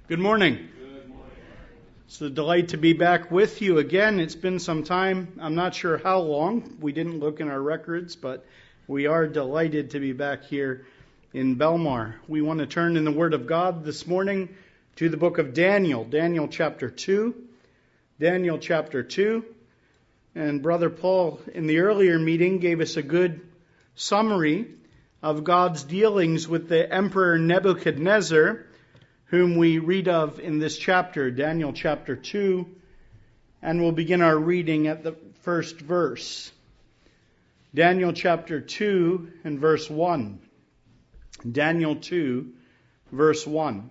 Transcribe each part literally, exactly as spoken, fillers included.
Good morning. Good morning. It's a delight to be back with you again. It's been some time. I'm not sure how long. We didn't look in our records, but we are delighted to be back here in Belmar. We want to turn in the Word of God this morning to the book of Daniel, Daniel chapter two. Daniel chapter two. And Brother Paul, in the earlier meeting, gave us a good summary of God's dealings with the Emperor Nebuchadnezzar, whom we read of in this chapter, Daniel chapter two, and we'll begin our reading at the first verse. Daniel chapter two and verse one. Daniel two, verse one.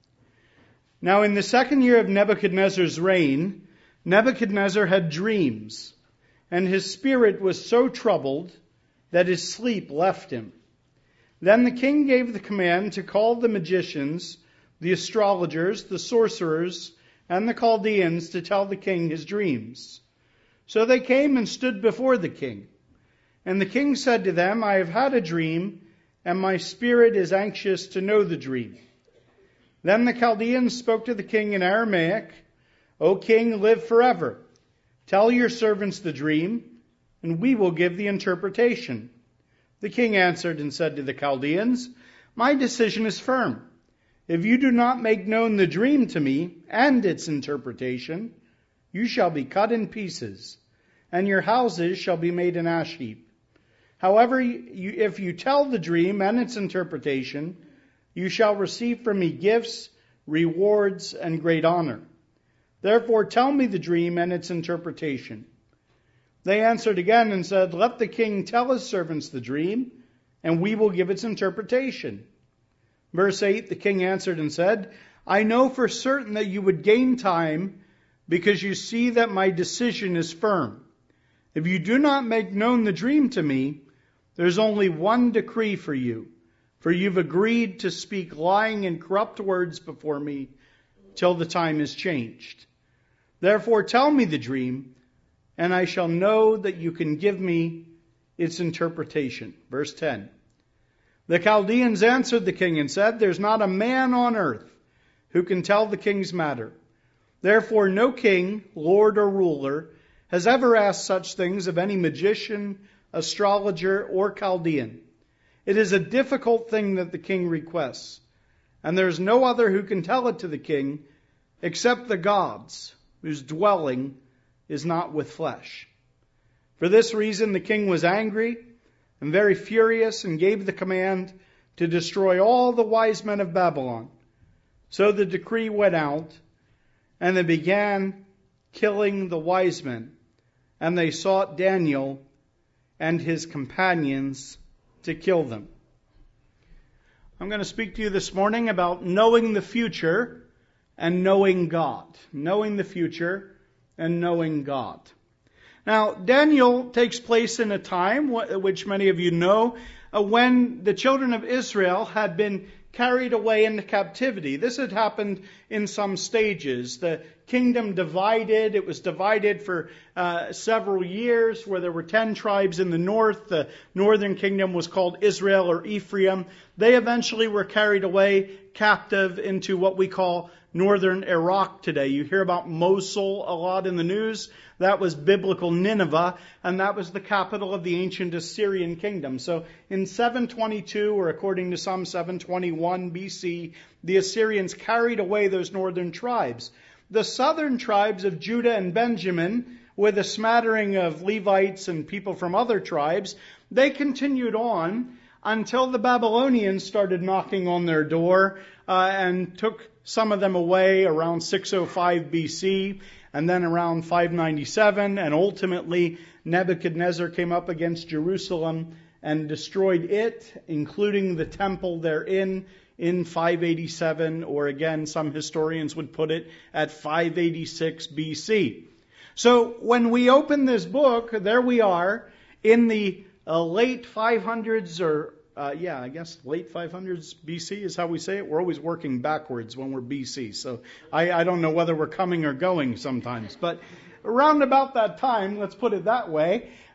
Now in the second year of Nebuchadnezzar's reign, Nebuchadnezzar had dreams, and his spirit was so troubled that his sleep left him. Then the king gave the command to call the magicians, the astrologers, the sorcerers, and the Chaldeans to tell the king his dreams. So they came and stood before the king. And the king said to them, I have had a dream, and my spirit is anxious to know the dream. Then the Chaldeans spoke to the king in Aramaic, O king, live forever. Tell your servants the dream, and we will give the interpretation. The king answered and said to the Chaldeans, My decision is firm. If you do not make known the dream to me and its interpretation, you shall be cut in pieces, and your houses shall be made an ash heap. However, you, if you tell the dream and its interpretation, you shall receive from me gifts, rewards, and great honor. Therefore tell me the dream and its interpretation. They answered again and said, Let the king tell his servants the dream, and we will give its interpretation. Verse eight, the king answered and said, I know for certain that you would gain time because you see that my decision is firm. If you do not make known the dream to me, there's only one decree for you, for you've agreed to speak lying and corrupt words before me till the time is changed. Therefore tell me the dream, and I shall know that you can give me its interpretation. Verse ten. The Chaldeans answered the king and said, There's not a man on earth who can tell the king's matter. Therefore no king, lord, or ruler has ever asked such things of any magician, astrologer, or Chaldean. It is a difficult thing that the king requests, and there is no other who can tell it to the king except the gods, whose dwelling is not with flesh. For this reason the king was angry and very furious, and gave the command to destroy all the wise men of Babylon. So the decree went out, and they began killing the wise men, and they sought Daniel and his companions to kill them. I'm going to speak to you this morning about knowing the future and knowing God. Knowing the future and knowing God. Now, Daniel takes place in a time, which many of you know, when the children of Israel had been carried away into captivity. This had happened in some stages. The kingdom divided. It was divided for uh, several years, where there were ten tribes in the north. The northern kingdom was called Israel or Ephraim. They eventually were carried away captive into what we call northern Iraq today. You hear about Mosul a lot in the news. That was biblical Nineveh, and that was the capital of the ancient Assyrian kingdom. So in seven twenty-two, or according to some seven twenty-one B C, the Assyrians carried away those northern tribes. The southern tribes of Judah and Benjamin, with a smattering of Levites and people from other tribes, they continued on until the Babylonians started knocking on their door uh, and took some of them away around six oh five B C, and then around five ninety-seven, and ultimately Nebuchadnezzar came up against Jerusalem and destroyed it, including the temple therein, in five eighty-seven, or again, some historians would put it at five eighty-six B C. So when we open this book, there we are in the uh, late five hundreds, or Uh, yeah, I guess late five hundreds B C is how we say it. We're always working backwards when we're B C, so I, I don't know whether we're coming or going sometimes. But around about that time, let's put it that way,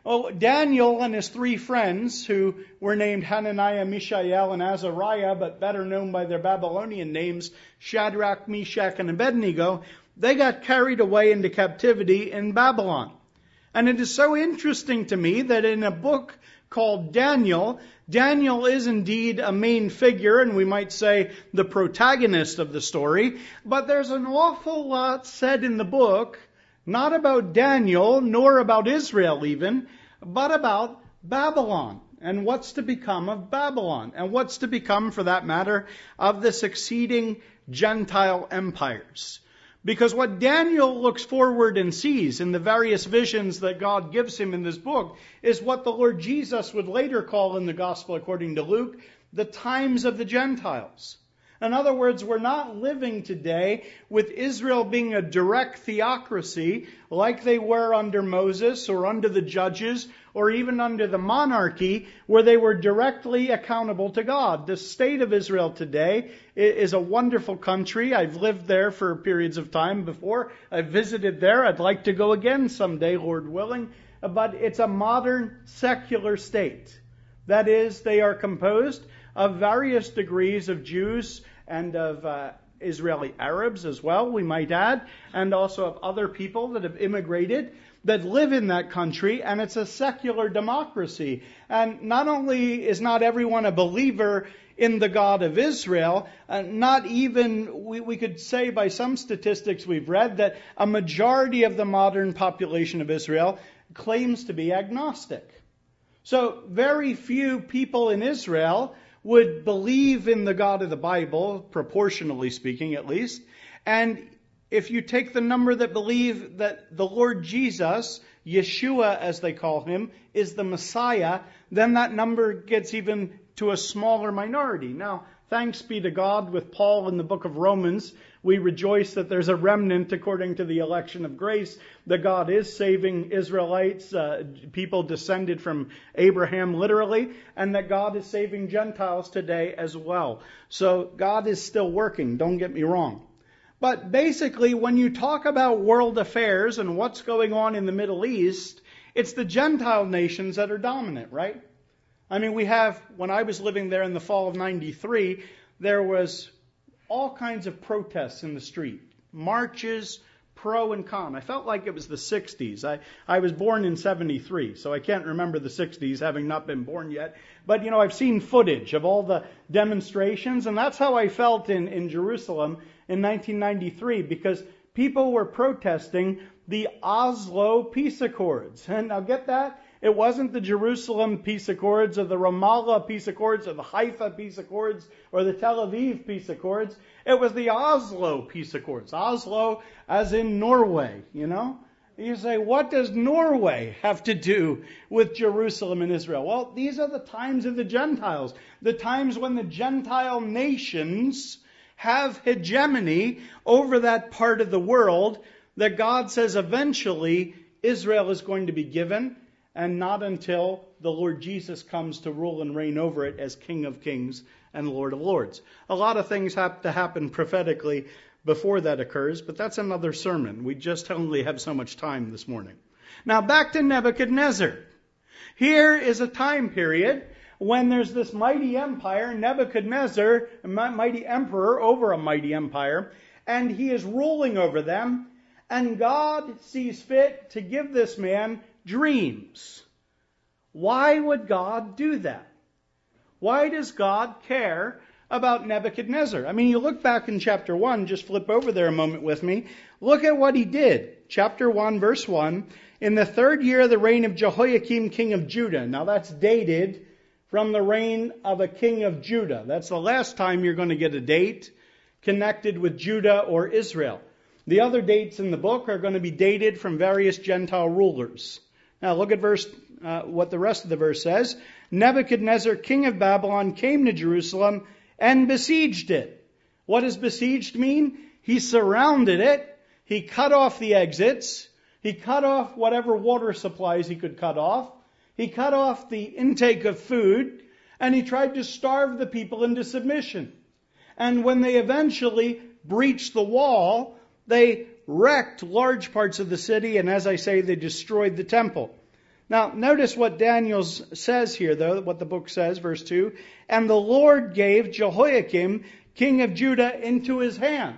Oh, Daniel and his three friends, who were named Hananiah, Mishael, and Azariah, but better known by their Babylonian names, Shadrach, Meshach, and Abednego, they got carried away into captivity in Babylon. And it is so interesting to me that in a book called Daniel, Daniel is indeed a main figure, and we might say the protagonist of the story, but there's an awful lot said in the book, not about Daniel, nor about Israel even, but about Babylon, and what's to become of Babylon, and what's to become, for that matter, of the succeeding Gentile empires. Because what Daniel looks forward and sees in the various visions that God gives him in this book is what the Lord Jesus would later call in the Gospel according to Luke, the times of the Gentiles. In other words, we're not living today with Israel being a direct theocracy like they were under Moses or under the judges or even under the monarchy where they were directly accountable to God. The state of Israel today is a wonderful country. I've lived there for periods of time before. I've visited there. I'd like to go again someday, Lord willing. But it's a modern secular state. That is, they are composed of various degrees of Jews and of uh, Israeli Arabs as well, we might add, and also of other people that have immigrated that live in that country, and it's a secular democracy. And not only is not everyone a believer in the God of Israel, uh, not even, we, we could say by some statistics we've read, that a majority of the modern population of Israel claims to be agnostic. So very few people in Israel would believe in the God of the Bible, proportionally speaking at least. And if you take the number that believe that the Lord Jesus, Yeshua as they call him, is the Messiah, then that number gets even to a smaller minority. Now, thanks be to God, with Paul in the book of Romans, we rejoice that there's a remnant according to the election of grace, that God is saving Israelites, uh, people descended from Abraham literally, and that God is saving Gentiles today as well. So God is still working, don't get me wrong. But basically, when you talk about world affairs and what's going on in the Middle East, it's the Gentile nations that are dominant, right? I mean, we have, when I was living there in the fall of ninety-three, there was all kinds of protests in the street, marches, pro and con. I felt like it was the sixties. I, I was born in seventy-three, so I can't remember the sixties, having not been born yet. But, you know, I've seen footage of all the demonstrations, and that's how I felt in, in Jerusalem in nineteen ninety-three, because people were protesting the Oslo Peace Accords. And now get that? It wasn't the Jerusalem Peace Accords or the Ramallah Peace Accords or the Haifa Peace Accords or the Tel Aviv Peace Accords. It was the Oslo Peace Accords. Oslo as in Norway, you know? You say, what does Norway have to do with Jerusalem and Israel? Well, these are the times of the Gentiles. The times when the Gentile nations have hegemony over that part of the world that God says eventually Israel is going to be given, and not until the Lord Jesus comes to rule and reign over it as King of Kings and Lord of Lords. A lot of things have to happen prophetically before that occurs, but that's another sermon. We just only have so much time this morning. Now back to Nebuchadnezzar. Here is a time period when there's this mighty empire, Nebuchadnezzar, a mighty emperor over a mighty empire, and he is ruling over them, and God sees fit to give this man dreams. Why would God do that? Why does God care about Nebuchadnezzar? I mean, you look back in chapter one, just flip over there a moment with me. Look at what he did. Chapter one, verse one. In the third year of the reign of Jehoiakim, king of Judah. Now that's dated from the reign of a king of Judah. That's the last time you're going to get a date connected with Judah or Israel. The other dates in the book are going to be dated from various Gentile rulers. Now look at verse, uh, what the rest of the verse says. Nebuchadnezzar, king of Babylon, came to Jerusalem and besieged it. What does besieged mean? He surrounded it. He cut off the exits. He cut off whatever water supplies he could cut off. He cut off the intake of food. And he tried to starve the people into submission. And when they eventually breached the wall, they wrecked large parts of the city, and as I say, they destroyed the temple. Now, notice what Daniel says here, though, what the book says, verse two. And the Lord gave Jehoiakim, king of Judah, into his hand.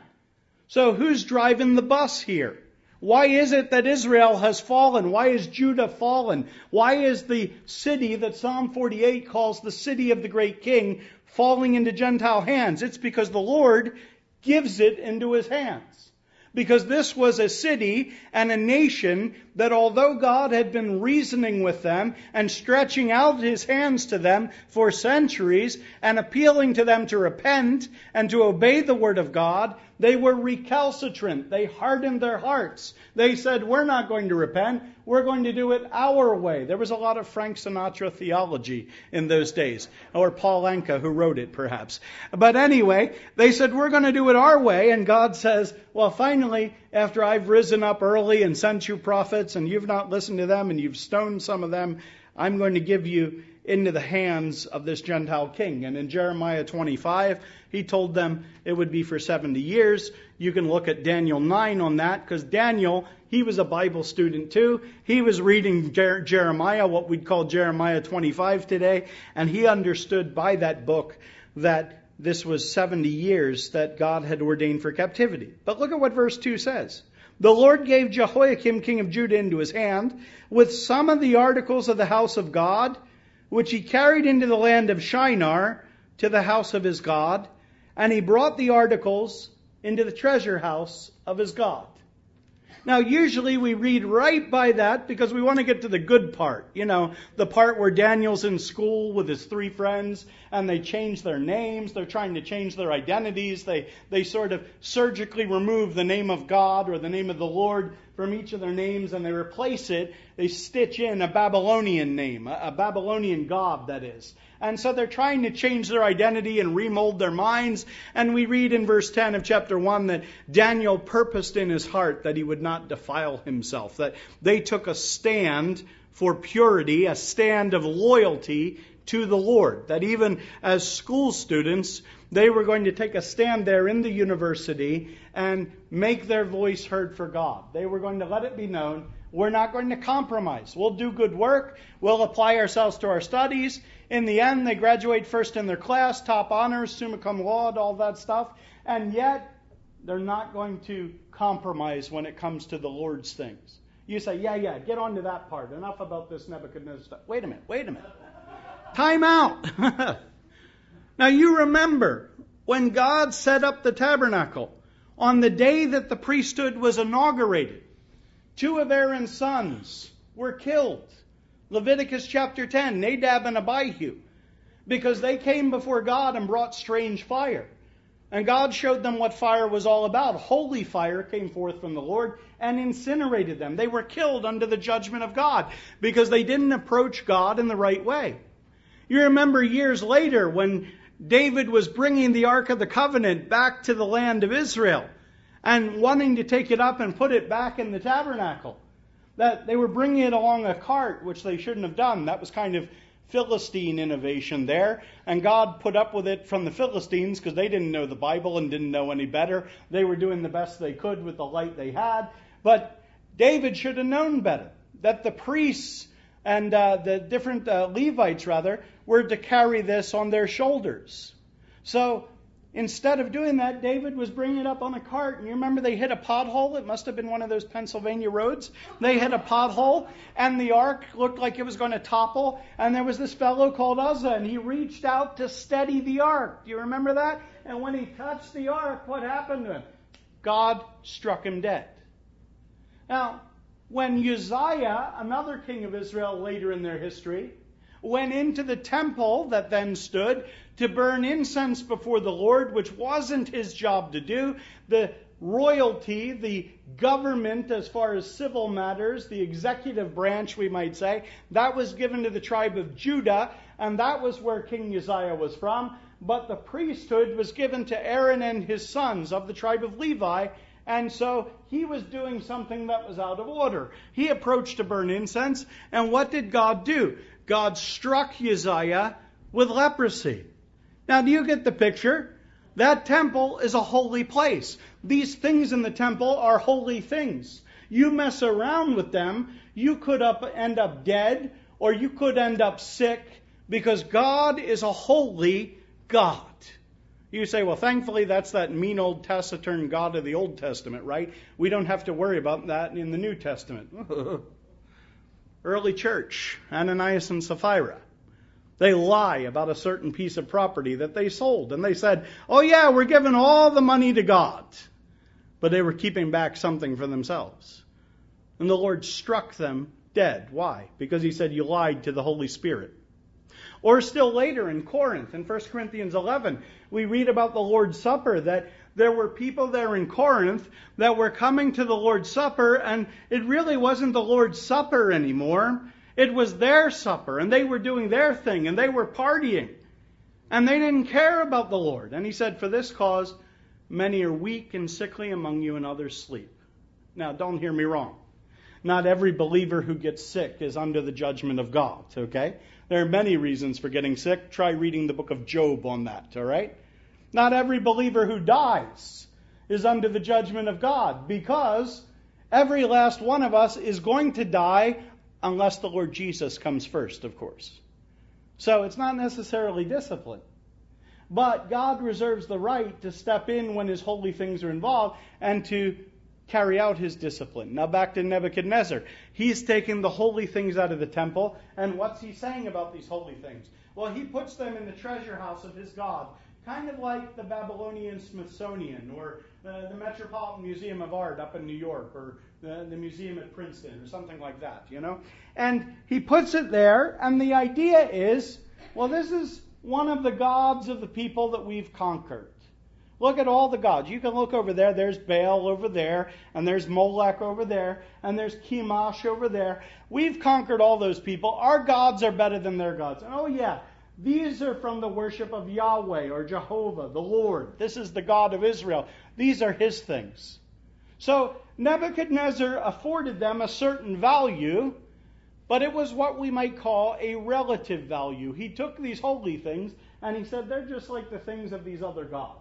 So who's driving the bus here? Why is it that Israel has fallen? Why is Judah fallen? Why is the city that Psalm forty-eight calls the city of the great king falling into Gentile hands? It's because the Lord gives it into his hands. Because this was a city and a nation that, although God had been reasoning with them and stretching out his hands to them for centuries and appealing to them to repent and to obey the word of God, they were recalcitrant. They hardened their hearts. They said, we're not going to repent. We're going to do it our way. There was a lot of Frank Sinatra theology in those days. Or Paul Anka, who wrote it, perhaps. But anyway, they said, we're going to do it our way. And God says, well, finally, after I've risen up early and sent you prophets, and you've not listened to them, and you've stoned some of them, I'm going to give you into the hands of this Gentile king. And in Jeremiah twenty-five, he told them it would be for seventy years. You can look at Daniel nine on that, because Daniel, he was a Bible student too. He was reading Jer- Jeremiah, what we'd call Jeremiah twenty-five today, and he understood by that book that this was seventy years that God had ordained for captivity. But look at what verse two says. The Lord gave Jehoiakim, king of Judah, into his hand, with some of the articles of the house of God, which he carried into the land of Shinar, to the house of his God, and he brought the articles into the treasure house of his God. Now, usually we read right by that because we want to get to the good part. You know, the part where Daniel's in school with his three friends and they change their names. They're trying to change their identities. They, they sort of surgically remove the name of God or the name of the Lord from each of their names and they replace it. They stitch in a Babylonian name, a, a Babylonian god, that is. And so they're trying to change their identity and remold their minds. And we read in verse ten of chapter one that Daniel purposed in his heart that he would not defile himself. That they took a stand for purity, a stand of loyalty to the Lord. That even as school students, they were going to take a stand there in the university and make their voice heard for God. They were going to let it be known, we're not going to compromise. We'll do good work. We'll apply ourselves to our studies. In the end, they graduate first in their class, top honors, summa cum laude, all that stuff. And yet, they're not going to compromise when it comes to the Lord's things. You say, yeah, yeah, get on to that part. Enough about this Nebuchadnezzar stuff. Wait a minute, wait a minute. Time out. Now, you remember when God set up the tabernacle, on the day that the priesthood was inaugurated, two of Aaron's sons were killed. Leviticus chapter ten, Nadab and Abihu, because they came before God and brought strange fire. And God showed them what fire was all about. Holy fire came forth from the Lord and incinerated them. They were killed under the judgment of God because they didn't approach God in the right way. You remember years later when David was bringing the Ark of the Covenant back to the land of Israel and wanting to take it up and put it back in the tabernacle. That they were bringing it along a cart, which they shouldn't have done. That was kind of Philistine innovation there. And God put up with it from the Philistines because they didn't know the Bible and didn't know any better. They were doing the best they could with the light they had. But David should have known better. That the priests and uh, the different uh, Levites, rather, were to carry this on their shoulders. So instead of doing that, David was bringing it up on a cart. And you remember they hit a pothole? It must have been one of those Pennsylvania roads. They hit a pothole, and the ark looked like it was going to topple. And there was this fellow called Uzzah, and he reached out to steady the ark. Do you remember that? And when he touched the ark, what happened to him? God struck him dead. Now, when Uzziah, another king of Israel later in their history, went into the temple that then stood to burn incense before the Lord, which wasn't his job to do. The royalty, the government as far as civil matters, the executive branch, we might say, that was given to the tribe of Judah, and that was where King Uzziah was from. But the priesthood was given to Aaron and his sons of the tribe of Levi, and so he was doing something that was out of order. He approached to burn incense, and what did God do? God struck Uzziah with leprosy. Now, do you get the picture? That temple is a holy place. These things in the temple are holy things. You mess around with them, you could up, end up dead, or you could end up sick, because God is a holy God. You say, well, thankfully, that's that mean old taciturn God of the Old Testament, right? We don't have to worry about that in the New Testament. Early church, Ananias and Sapphira. They lie about a certain piece of property that they sold. And they said, oh yeah, we're giving all the money to God. But they were keeping back something for themselves. And the Lord struck them dead. Why? Because he said, you lied to the Holy Spirit. Or still later in Corinth, in First Corinthians eleven, we read about the Lord's Supper, that there were people there in Corinth that were coming to the Lord's Supper, and it really wasn't the Lord's Supper anymore. It was their supper, and they were doing their thing, and they were partying. And they didn't care about the Lord. And he said, for this cause, many are weak and sickly among you, and others sleep. Now, don't hear me wrong. Not every believer who gets sick is under the judgment of God, okay? There are many reasons for getting sick. Try reading the book of Job on that, all right? Not every believer who dies is under the judgment of God, because every last one of us is going to die unless the Lord Jesus comes first, of course. So it's not necessarily discipline. But God reserves the right to step in when his holy things are involved and to carry out his discipline. Now back to Nebuchadnezzar. He's taking the holy things out of the temple. And what's he saying about these holy things? Well, he puts them in the treasure house of his God. Kind of like the Babylonian Smithsonian or uh, the Metropolitan Museum of Art up in New York or the, the museum at Princeton or something like that, you know. And he puts it there, and the idea is, well, this is one of the gods of the people that we've conquered. Look at all the gods. You can look over there. There's Baal over there, and there's Molech over there, and there's Chemosh over there. We've conquered all those people. Our gods are better than their gods. And oh yeah, these are from the worship of Yahweh or Jehovah, the Lord. This is the God of Israel. These are his things. So Nebuchadnezzar afforded them a certain value, but it was what we might call a relative value. He took these holy things and he said they're just like the things of these other gods.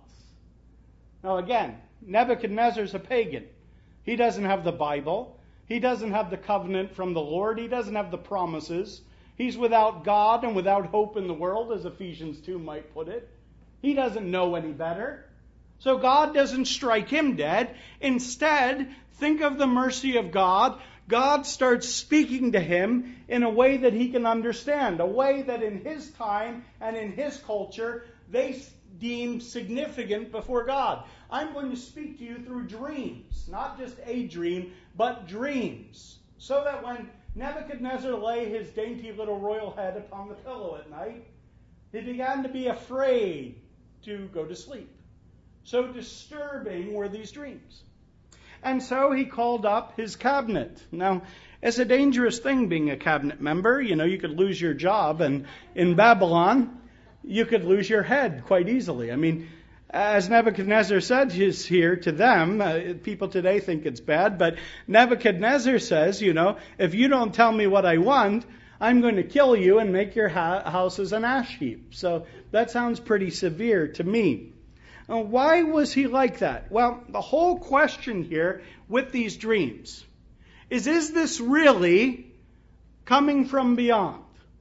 Now again, Nebuchadnezzar's a pagan. He doesn't have the Bible. He doesn't have the covenant from the Lord. He doesn't have the promises. He's without God and without hope in the world, as Ephesians two might put it. He doesn't know any better. So God doesn't strike him dead. Instead, think of the mercy of God. God starts speaking to him in a way that he can understand, a way that in his time and in his culture, they deemed significant before God. I'm going to speak to you through dreams, not just a dream, but dreams, so that when Nebuchadnezzar lay his dainty little royal head upon the pillow at night, he began to be afraid to go to sleep. So disturbing were these dreams. And so he called up his cabinet. Now, it's a dangerous thing being a cabinet member. You know, you could lose your job, and in Babylon, you could lose your head quite easily. I mean, as Nebuchadnezzar said here to them, uh, people today think it's bad, but Nebuchadnezzar says, you know, if you don't tell me what I want, I'm going to kill you and make your ha- houses an ash heap. So that sounds pretty severe to me. Now, why was he like that? Well, the whole question here with these dreams is, is this really coming from beyond?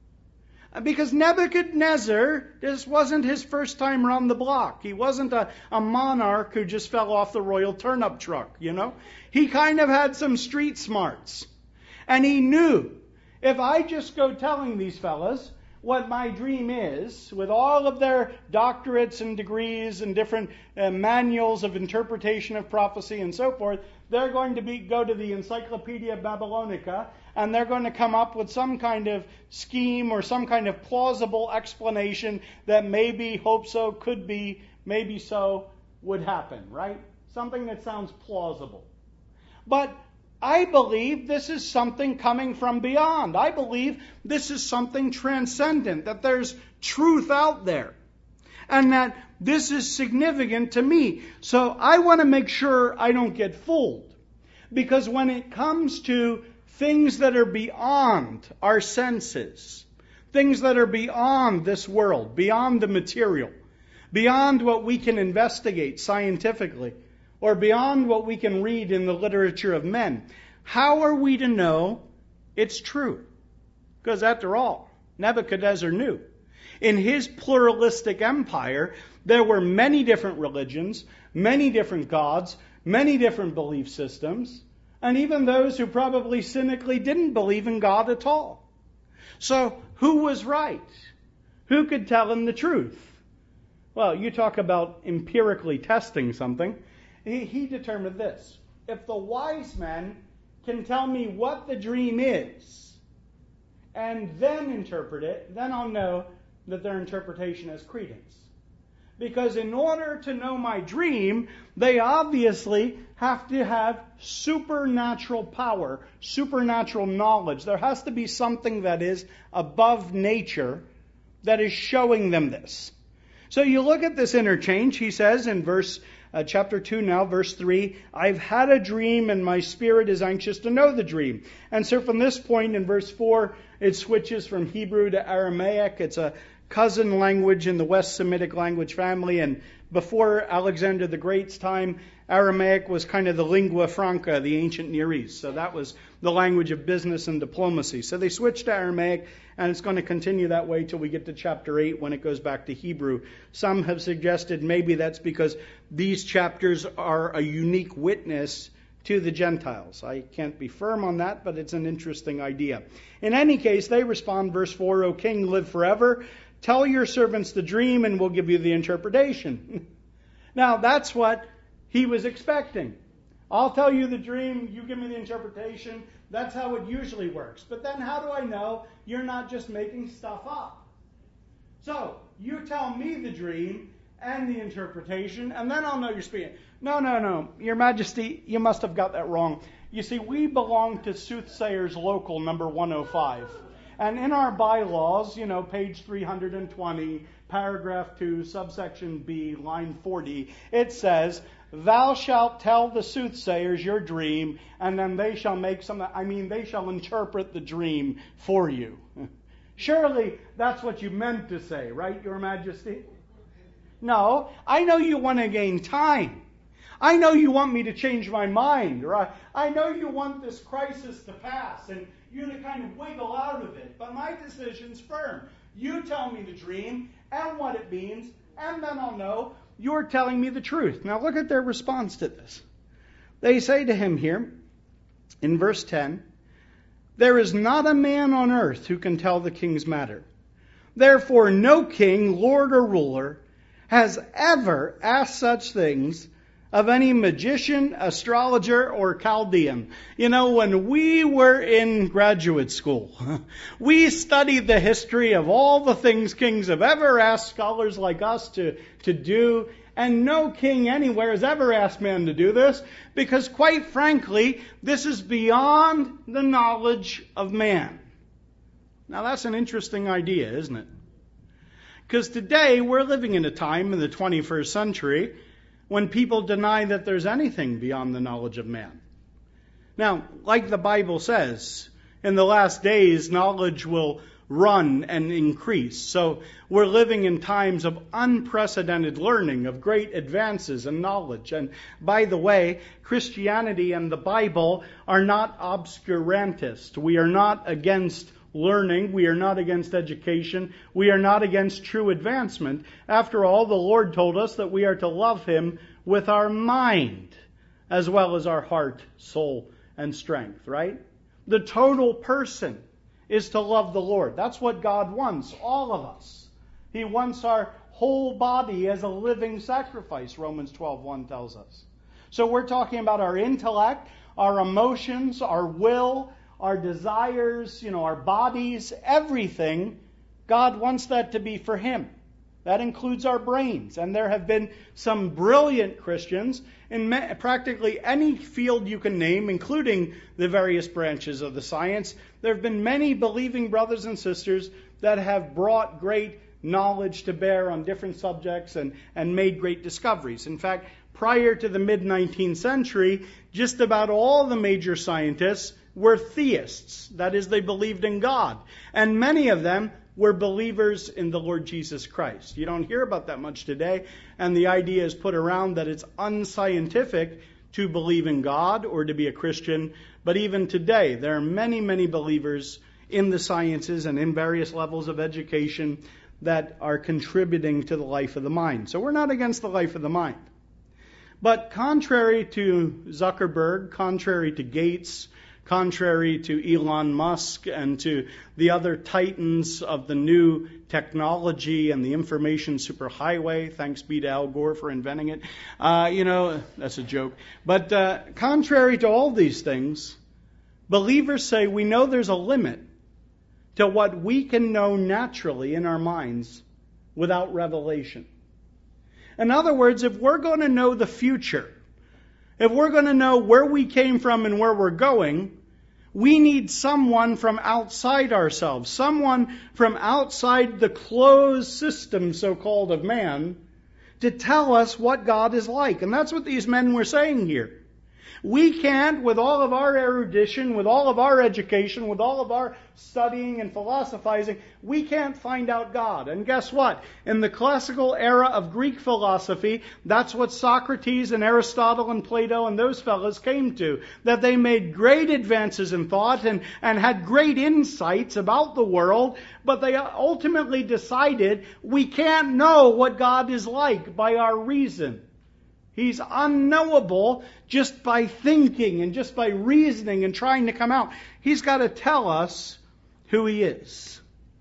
Because Nebuchadnezzar, this wasn't his first time around the block. He wasn't a, a monarch who just fell off the royal turnip truck, you know. He kind of had some street smarts. And he knew, if I just go telling these fellas what my dream is, with all of their doctorates and degrees and different uh, manuals of interpretation of prophecy and so forth, they're going to be go to the Encyclopedia Babylonica, and they're going to come up with some kind of scheme or some kind of plausible explanation that maybe, hope so, could be, maybe so, would happen, right? Something that sounds plausible. But I believe this is something coming from beyond. I believe this is something transcendent, that there's truth out there, and that this is significant to me. So I want to make sure I don't get fooled. Because when it comes to things that are beyond our senses, things that are beyond this world, beyond the material, beyond what we can investigate scientifically, or beyond what we can read in the literature of men, How are we to know it's true? Because after all, Nebuchadnezzar knew. In his pluralistic empire, there were many different religions, many different gods, many different belief systems, and even those who probably cynically didn't believe in God at all. So, who was right? Who could tell him the truth? Well, you talk about empirically testing something. He, he determined this. If the wise men can tell me what the dream is and then interpret it, then I'll know that their interpretation has credence. Because in order to know my dream, they obviously have to have supernatural power, supernatural knowledge. There has to be something that is above nature that is showing them this. So you look at this interchange. He says in verse uh, chapter two now, verse three, I've had a dream and my spirit is anxious to know the dream. And so from this point in verse four, it switches from Hebrew to Aramaic. It's a cousin language in the West Semitic language family. And before Alexander the Great's time, Aramaic was kind of the lingua franca, the ancient Near East. So that was the language of business and diplomacy. So they switched to Aramaic, and it's going to continue that way till we get to chapter eight when it goes back to Hebrew. Some have suggested maybe that's because these chapters are a unique witness to the Gentiles. I can't be firm on that, but it's an interesting idea. In any case, they respond, verse four, O king, live forever. Tell your servants the dream and we'll give you the interpretation. Now, that's what he was expecting. I'll tell you the dream, you give me the interpretation. That's how it usually works. But then how do I know you're not just making stuff up? So, you tell me the dream and the interpretation, and then I'll know you're speaking. No, no, no. Your Majesty, you must have got that wrong. You see, we belong to Soothsayers Local number one oh five. And in our bylaws, you know, page three hundred twenty, paragraph two, subsection B, line forty, it says, thou shalt tell the soothsayers your dream, and then they shall make some, I mean, they shall interpret the dream for you. Surely that's what you meant to say, right, Your Majesty? No, I know you want to gain time. I know you want me to change my mind, right? I know you want this crisis to pass and you to kind of wiggle out of it. But my decision's firm. You tell me the dream and what it means, and then I'll know you're telling me the truth. Now look at their response to this. They say to him here, in verse ten, there is not a man on earth who can tell the king's matter. Therefore no king, lord or ruler, has ever asked such things of any magician, astrologer, or Chaldean. You know, when we were in graduate school, we studied the history of all the things kings have ever asked scholars like us to, to do, and no king anywhere has ever asked man to do this, because quite frankly, this is beyond the knowledge of man. Now that's an interesting idea, isn't it? Because today we're living in a time in the twenty-first century when people deny that there's anything beyond the knowledge of man. Now, like the Bible says, in the last days, knowledge will run and increase. So we're living in times of unprecedented learning, of great advances in knowledge. And by the way, Christianity and the Bible are not obscurantist. We are not against learning. We are not against education. We are not against true advancement. After all, the Lord told us that we are to love Him with our mind as well as our heart, soul, and strength, right? The total person is to love the Lord. That's what God wants, all of us. He wants our whole body as a living sacrifice, Romans twelve one tells us. So we're talking about our intellect, our emotions, our will, our desires, you know, our bodies, everything. God wants that to be for Him. That includes our brains. And there have been some brilliant Christians in practically any field you can name, including the various branches of the science. There have been many believing brothers and sisters that have brought great knowledge to bear on different subjects and, and made great discoveries. In fact, prior to the mid-nineteenth century, just about all the major scientists were theists. That is, they believed in God. And many of them were believers in the Lord Jesus Christ. You don't hear about that much today, and the idea is put around that it's unscientific to believe in God or to be a Christian. But even today, there are many, many believers in the sciences and in various levels of education that are contributing to the life of the mind. So we're not against the life of the mind. But contrary to Zuckerberg, contrary to Gates, contrary to Elon Musk and to the other titans of the new technology and the information superhighway, thanks be to Al Gore for inventing it, uh, you know, that's a joke. But uh, contrary to all these things, believers say we know there's a limit to what we can know naturally in our minds without revelation. In other words, if we're going to know the future, if we're going to know where we came from and where we're going, we need someone from outside ourselves, someone from outside the closed system, so-called, of man, to tell us what God is like. And that's what these men were saying here. We can't, with all of our erudition, with all of our education, with all of our studying and philosophizing, we can't find out God. And guess what? In the classical era of Greek philosophy, that's what Socrates and Aristotle and Plato and those fellows came to. That they made great advances in thought and, and had great insights about the world, but they ultimately decided we can't know what God is like by our reason. He's unknowable just by thinking and just by reasoning and trying to come out. He's got to tell us who He is.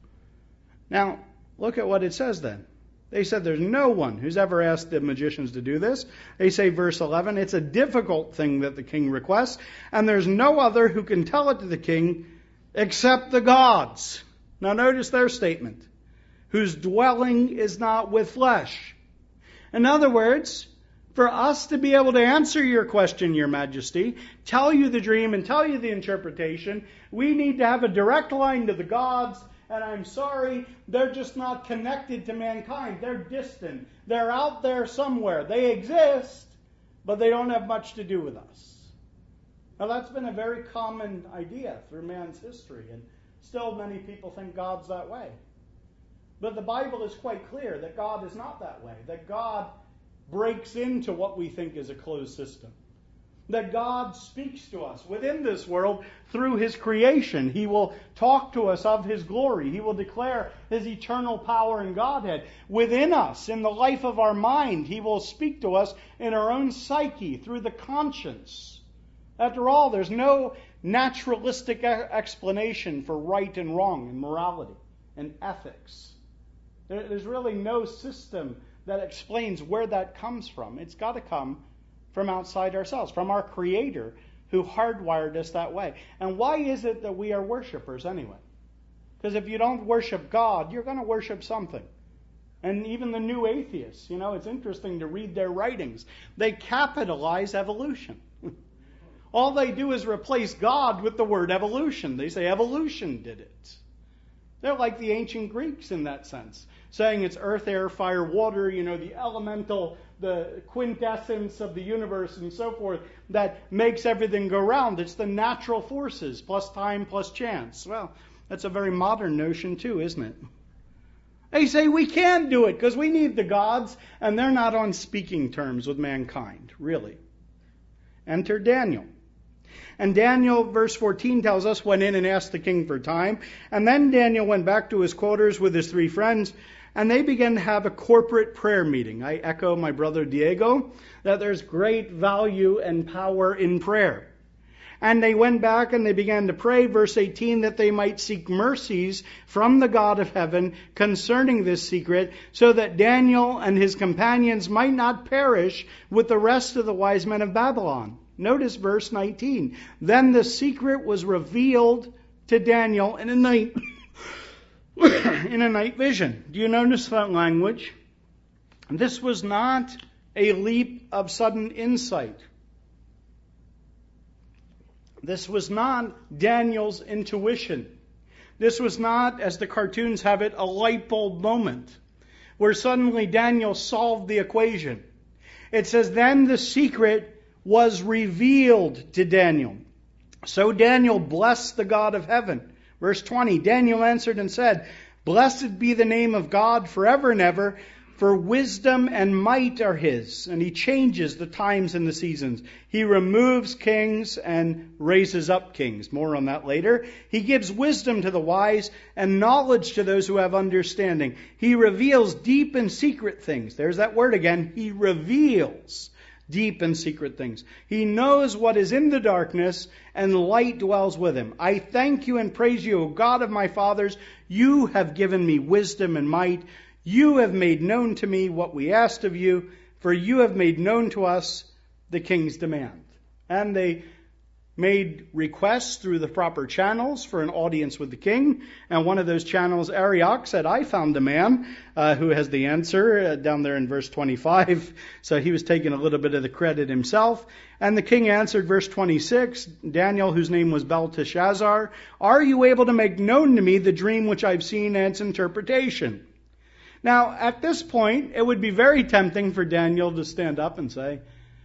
Now, look at what it says then. They said there's no one who's ever asked the magicians to do this. They say, verse eleven, it's a difficult thing that the king requests, and there's no other who can tell it to the king except the gods. Now notice their statement. Whose dwelling is not with flesh. In other words, for us to be able to answer your question, Your Majesty, tell you the dream and tell you the interpretation, we need to have a direct line to the gods, and I'm sorry, they're just not connected to mankind. They're distant. They're out there somewhere. They exist, but they don't have much to do with us. Now that's been a very common idea through man's history, and still many people think God's that way. But the Bible is quite clear that God is not that way, that God breaks into what we think is a closed system. That God speaks to us within this world through His creation. He will talk to us of His glory. He will declare His eternal power and Godhead. Within us, in the life of our mind, He will speak to us in our own psyche, through the conscience. After all, there's no naturalistic explanation for right and wrong and morality and ethics. There's really no system that explains where that comes from. It's got to come from outside ourselves, from our Creator who hardwired us that way. And why is it that we are worshipers anyway? Because if you don't worship God, you're going to worship something. And even the new atheists, you know, it's interesting to read their writings. They capitalize evolution. All they do is replace God with the word evolution. They say evolution did it. They're like the ancient Greeks in that sense, saying it's earth, air, fire, water, you know, the elemental, the quintessence of the universe and so forth that makes everything go round. It's the natural forces plus time plus chance. Well, that's a very modern notion too, isn't it? They say we can't do it because we need the gods, and they're not on speaking terms with mankind, really. Enter Daniel. And Daniel, verse fourteen tells us, went in and asked the king for time. And then Daniel went back to his quarters with his three friends, and they began to have a corporate prayer meeting. I echo my brother Diego that there's great value and power in prayer. And they went back and they began to pray, verse eighteen, that they might seek mercies from the God of heaven concerning this secret, so that Daniel and his companions might not perish with the rest of the wise men of Babylon. Notice verse nineteen. Then the secret was revealed to Daniel in a night in a night vision. Do you notice that language? This was not a leap of sudden insight. This was not Daniel's intuition. This was not, as the cartoons have it, a light bulb moment where suddenly Daniel solved the equation. It says, then the secret was revealed to Daniel. So Daniel blessed the God of heaven. Verse twenty, Daniel answered and said, blessed be the name of God forever and ever, For wisdom and might are his, and he changes the times and the seasons. He removes kings and raises up kings. More on that later. He gives wisdom to the wise and knowledge to those who have understanding. He reveals deep and secret things. There's that word again. He reveals deep and secret things. He knows what is in the darkness, and light dwells with him. I thank you and praise you, O God of my fathers. You have given me wisdom and might. You have made known to me what we asked of you, for you have made known to us the king's demand. And they made requests through the proper channels for an audience with the king. And one of those channels, Arioch, said, I found a man uh, who has the answer uh, down there in verse twenty-five. So he was taking a little bit of the credit himself. And the king answered, verse twenty-six, Daniel, whose name was Belteshazzar, are you able to make known to me the dream which I've seen and its interpretation? Now, at this point, it would be very tempting for Daniel to stand up and say,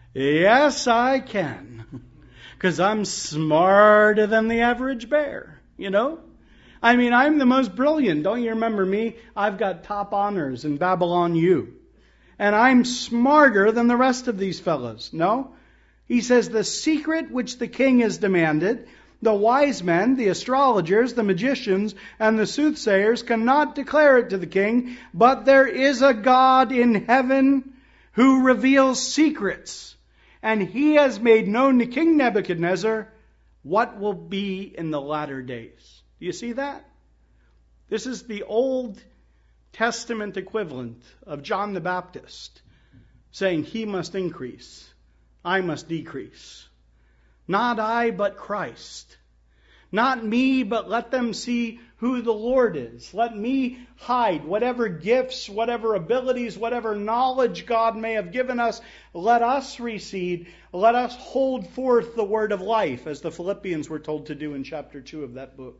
yes, I can, because I'm smarter than the average bear, you know? I mean, I'm the most brilliant. Don't you remember me? I've got top honors in Babylon U. And I'm smarter than the rest of these fellows. No? He says, the secret which the king has demanded, the wise men, the astrologers, the magicians, and the soothsayers cannot declare it to the king, but there is a God in heaven who reveals secrets. And he has made known to King Nebuchadnezzar what will be in the latter days. Do you see that? This is the Old Testament equivalent of John the Baptist saying, he must increase, I must decrease. Not I, but Christ. Not me, but let them see who the Lord is. Let me hide whatever gifts, whatever abilities, whatever knowledge God may have given us. Let us recede. Let us hold forth the word of life, as the Philippians were told to do in chapter two of that book.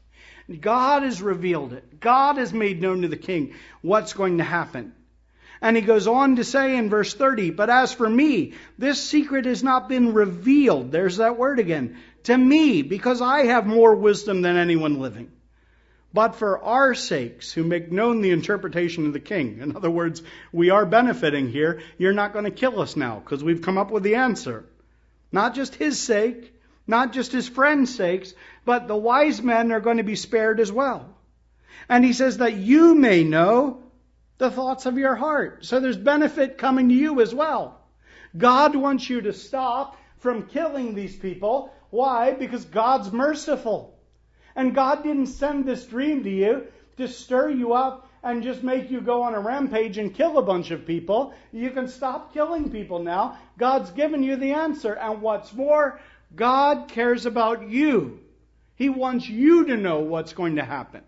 God has revealed it. God has made known to the king what's going to happen. And he goes on to say in verse thirty, but as for me, this secret has not been revealed. There's that word again. To me, because I have more wisdom than anyone living. But for our sakes, who make known the interpretation of the king. In other words, we are benefiting here. You're not going to kill us now, because we've come up with the answer. Not just his sake, not just his friends' sakes, but the wise men are going to be spared as well. And he says that you may know the thoughts of your heart. So there's benefit coming to you as well. God wants you to stop from killing these people. Why? Because God's merciful. And God didn't send this dream to you to stir you up and just make you go on a rampage and kill a bunch of people. You can stop killing people now. God's given you the answer. And what's more, God cares about you. He wants you to know what's going to happen.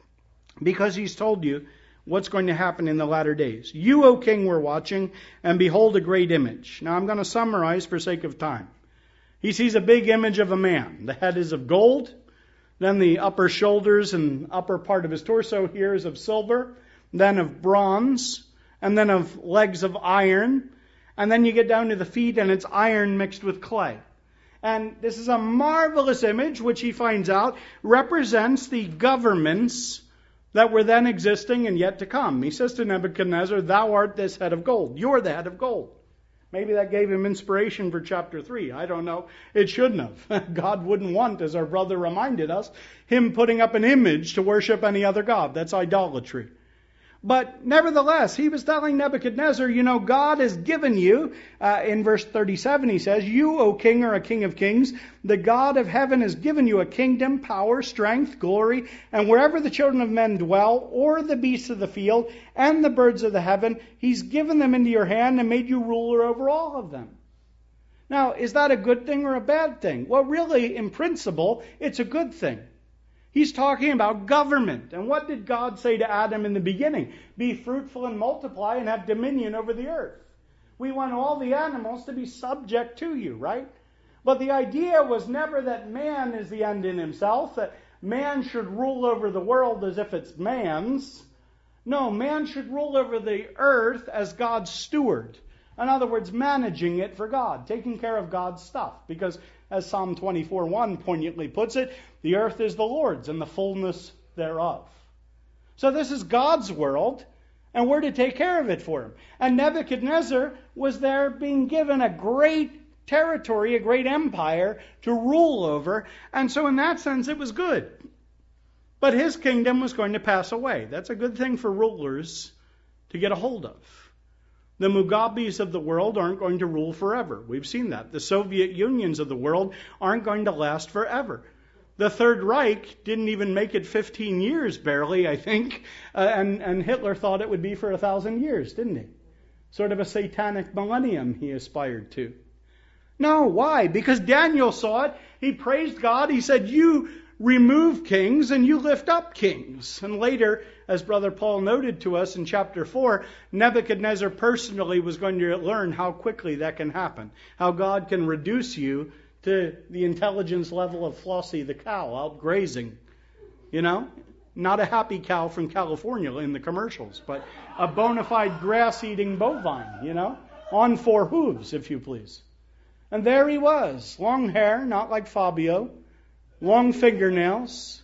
Because he's told you what's going to happen in the latter days. You, O king, were watching, and behold a great image. Now I'm going to summarize for sake of time. He sees a big image of a man. The head is of gold. Then the upper shoulders and upper part of his torso here is of silver. Then of bronze. And then of legs of iron. And then you get down to the feet, and it's iron mixed with clay. And this is a marvelous image, which he finds out represents the governments that were then existing and yet to come. He says to Nebuchadnezzar, thou art this head of gold. You're the head of gold. Maybe that gave him inspiration for chapter three. I don't know. It shouldn't have. God wouldn't want, as our brother reminded us, him putting up an image to worship any other god. That's idolatry. But nevertheless, he was telling Nebuchadnezzar, you know, God has given you, uh, in verse thirty-seven he says, you, O king, are a king of kings. The God of heaven has given you a kingdom, power, strength, glory, and wherever the children of men dwell, or the beasts of the field, and the birds of the heaven, he's given them into your hand and made you ruler over all of them. Now, is that a good thing or a bad thing? Well, really, in principle, it's a good thing. He's talking about government. And what did God say to Adam in the beginning? Be fruitful and multiply and have dominion over the earth. We want all the animals to be subject to you, right? But the idea was never that man is the end in himself, that man should rule over the world as if it's man's. No, man should rule over the earth as God's steward. In other words, managing it for God, taking care of God's stuff. Because as Psalm twenty-four one poignantly puts it, the earth is the Lord's and the fullness thereof. So this is God's world, And we're to take care of it for him. And Nebuchadnezzar was there being given a great territory, a great empire to rule over. And so in that sense, it was good. But his kingdom was going to pass away. That's a good thing for rulers to get a hold of. The Mugabes of the world aren't going to rule forever. We've seen that. The Soviet Unions of the world aren't going to last forever. The Third Reich didn't even make it fifteen years, barely, I think. Uh, and, and Hitler thought it would be for a thousand years, didn't he? Sort of a satanic millennium he aspired to. No, why? Because Daniel saw it. He praised God. He said, you remove kings and you lift up kings. And later, as Brother Paul noted to us in chapter four, Nebuchadnezzar personally was going to learn how quickly that can happen. How God can reduce you to the intelligence level of Flossie the cow out grazing. You know? Not a happy cow from California in the commercials, but a bona fide grass-eating bovine, you know? On four hooves, if you please. And there he was. Long hair, not like Fabio. Long fingernails.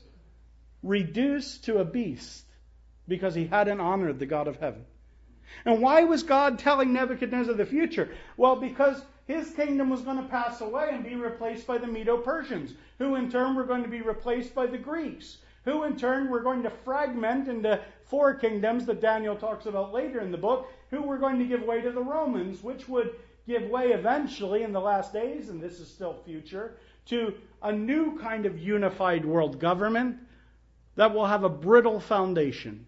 Reduced to a beast because he hadn't honored the God of heaven. And why was God telling Nebuchadnezzar the future? Well, because his kingdom was going to pass away and be replaced by the Medo-Persians, who in turn were going to be replaced by the Greeks, who in turn were going to fragment into four kingdoms that Daniel talks about later in the book, who were going to give way to the Romans, which would give way eventually in the last days, and this is still future, to a new kind of unified world government that will have a brittle foundation.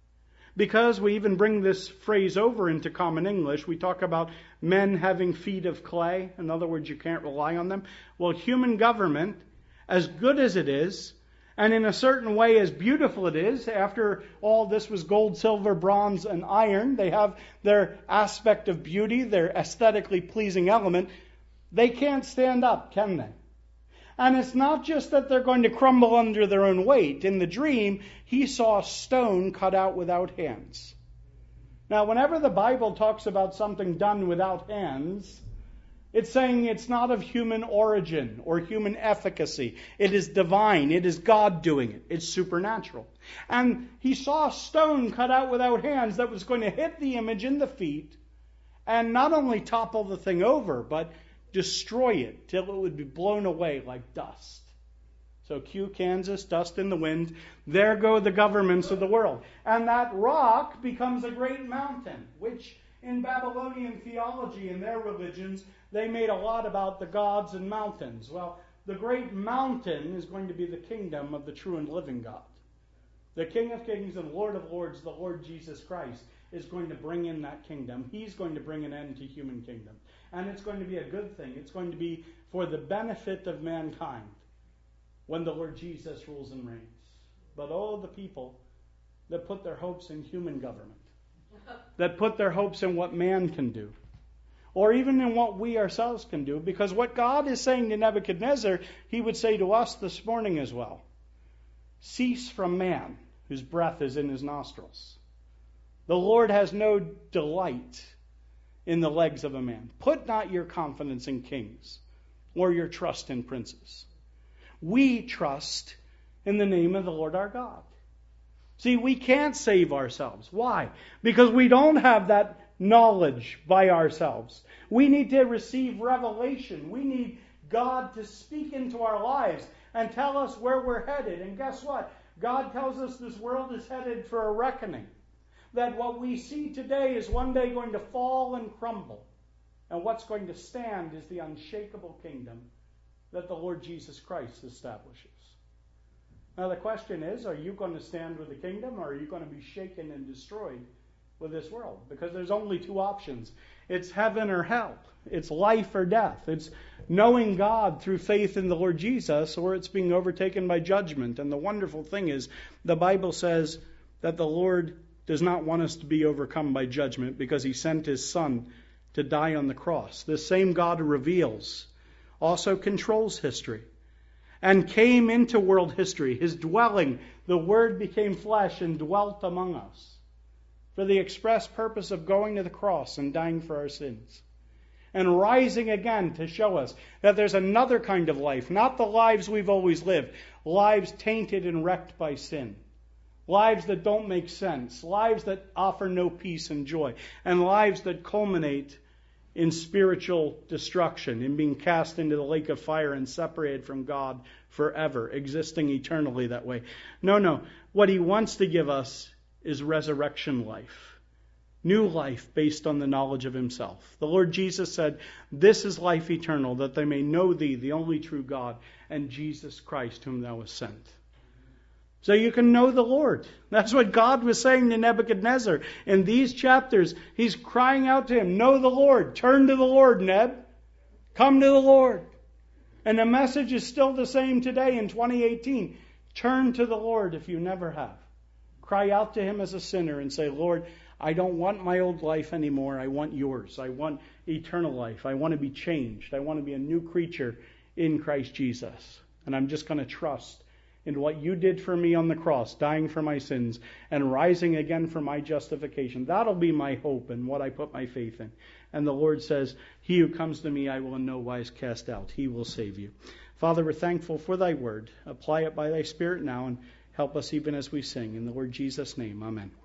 Because we even bring this phrase over into common English, we talk about men having feet of clay. In other words, you can't rely on them. Well, human government, as good as it is, and in a certain way as beautiful it is, after all this was gold, silver, bronze, and iron, they have their aspect of beauty, their aesthetically pleasing element, they can't stand up, can they? And it's not just that they're going to crumble under their own weight. In the dream, he saw stone cut out without hands. Now, whenever the Bible talks about something done without hands, it's saying it's not of human origin or human efficacy. It is divine. It is God doing it. It's supernatural. And he saw stone cut out without hands that was going to hit the image in the feet and not only topple the thing over, but destroy it till it would be blown away like dust. So cue Kansas, dust in the wind. There go the governments of the world. And that rock becomes a great mountain, which in Babylonian theology and their religions, they made a lot about the gods and mountains. Well, the great mountain is going to be the kingdom of the true and living God. The King of Kings and Lord of Lords, the Lord Jesus Christ, is going to bring in that kingdom. He's going to bring an end to human kingdom. And it's going to be a good thing. It's going to be for the benefit of mankind when the Lord Jesus rules and reigns. But oh, the people that put their hopes in human government, that put their hopes in what man can do, or even in what we ourselves can do, because what God is saying to Nebuchadnezzar, he would say to us this morning as well. Cease from man, whose breath is in his nostrils. The Lord has no delight in the legs of a man. Put not your confidence in kings or your trust in princes. We trust in the name of the Lord our God. See, we can't save ourselves. Why? Because we don't have that knowledge by ourselves. We need to receive revelation. We need God to speak into our lives and tell us where we're headed. And guess what? God tells us this world is headed for a reckoning. That what we see today is one day going to fall and crumble. And what's going to stand is the unshakable kingdom that the Lord Jesus Christ establishes. Now the question is, are you going to stand with the kingdom, or are you going to be shaken and destroyed with this world? Because there's only two options. It's heaven or hell. It's life or death. It's knowing God through faith in the Lord Jesus, or it's being overtaken by judgment. And the wonderful thing is, the Bible says that the Lord does not want us to be overcome by judgment because he sent his Son to die on the cross. The same God who reveals also controls history and came into world history. His dwelling, the Word became flesh and dwelt among us for the express purpose of going to the cross and dying for our sins and rising again to show us that there's another kind of life, not the lives we've always lived, lives tainted and wrecked by sin. lives that don't make sense, lives that offer no peace and joy, and lives that culminate in spiritual destruction, in being cast into the lake of fire and separated from God forever, existing eternally that way. No, no. What he wants to give us is resurrection life. New life based on the knowledge of himself. The Lord Jesus said, "This is life eternal, that they may know thee, the only true God, and Jesus Christ, whom thou hast sent." So you can know the Lord. That's what God was saying to Nebuchadnezzar. In these chapters, he's crying out to him, know the Lord. Turn to the Lord, Neb. Come to the Lord. And the message is still the same today in twenty eighteen. Turn to the Lord if you never have. Cry out to him as a sinner and say, Lord, I don't want my old life anymore. I want yours. I want eternal life. I want to be changed. I want to be a new creature in Christ Jesus. And I'm just going to trust in what you did for me on the cross, dying for my sins and rising again for my justification. That'll be my hope and what I put my faith in. And the Lord says, he who comes to me I will in no wise cast out. He will save you. Father, we're thankful for thy word. Apply it by thy Spirit now and help us even as we sing. In the Lord Jesus' name, amen.